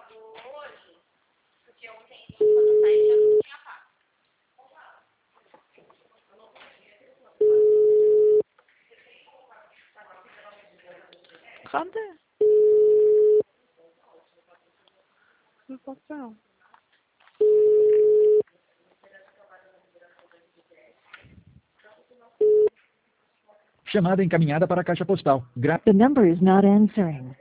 Cadê? Não pode ser, não. Chamada encaminhada para a caixa postal. The number is not answering.